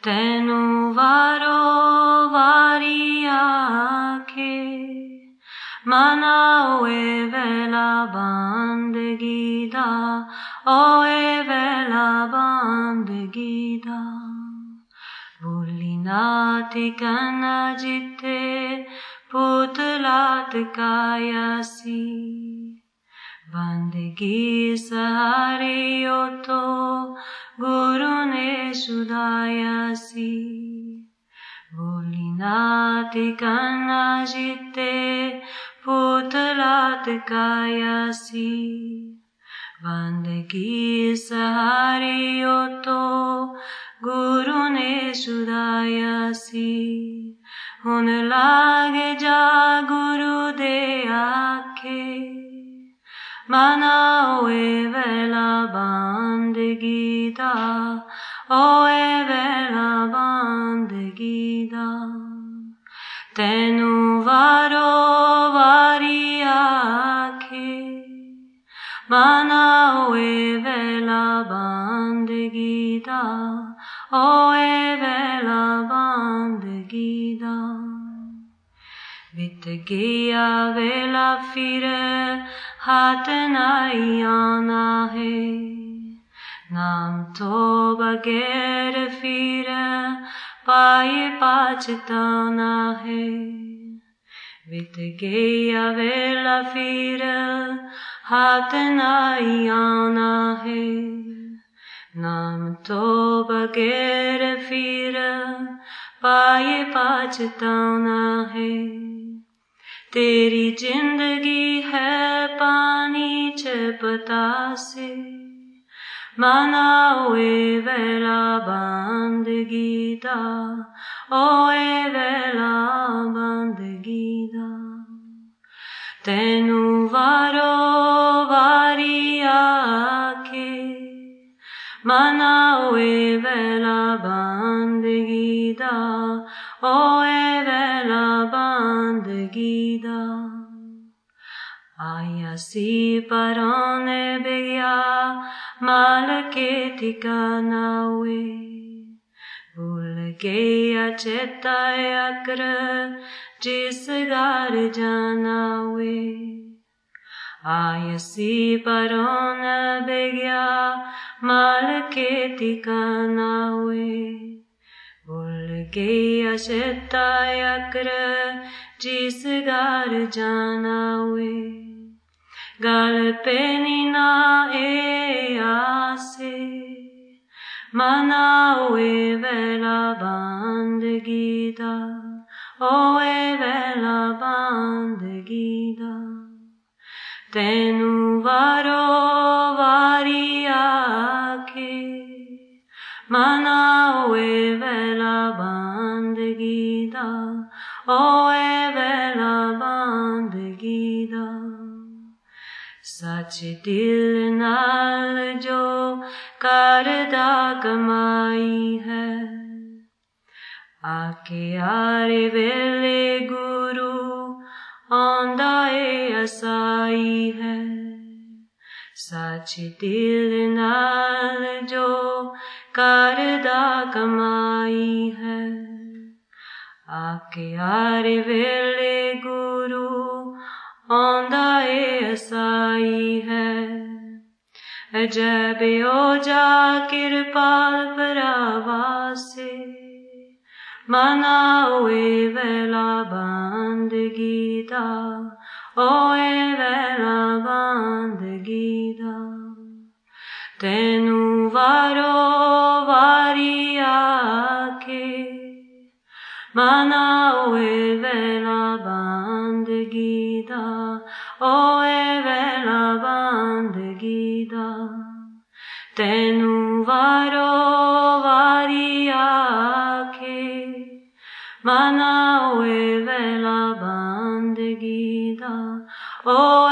Tenu varo variake, mana oe vela bandagi da, oe vela bandagi da. Bulinati kanajite, putlat kayasi. Bandagi sahari oto, Guru ne sudayasi. Bulinati kanajite, putlat kayasi. Bandagi sahari oto, Guru ne sudayasi. Hun lage ja Guru de aake, Mana oe vela bandagi da, oe vela bandagi da. Tenu varo variake, mana oe vela bandagi da, oe vela bandagi da. Vitagya vela fire, Hatanayana he, Nam to bagere fire, Paye pachetana he. Vitagya vela fire, Hatanayana he, Nam to bagere fire, Paye pachetana he. तेरी जिंदगी है पानी चपता से, माना ओए वेला बंदगी दा, ओए वेला बंदगी दा. तेनु वारो वारी आके, माना ओए वेला बंदगी दा, ओए वेला बंदगी दा. Ayasi parone begya, malake tikana we. Bhul gaya chetayakra, jis gar jana we. Ayasi parone begya, malake tikana we. Bhul gaya chetayakra, jis gar jana we. Gal pe na e aase, mana oe vela bandagi da, oe vela bandagi da. Tenu varo vari aake, mana oe vela bandagi da, oe vela bandagi da. Sach dil nal jo karda kamai hai, Aake aare vele Guru aanda e asai hai. Sach dil nal jo karda kamai hai, Aake aare vele Guru aanda e asai hai. Ajab o ja kirpal paravase, mana oe vela bandagi da, oe vela bandagi da. Tenu varo vari aake, mana oe vela bandagi da, oe vela bandagi da. Tenu varo vari aake, mana oe vela bandagi da,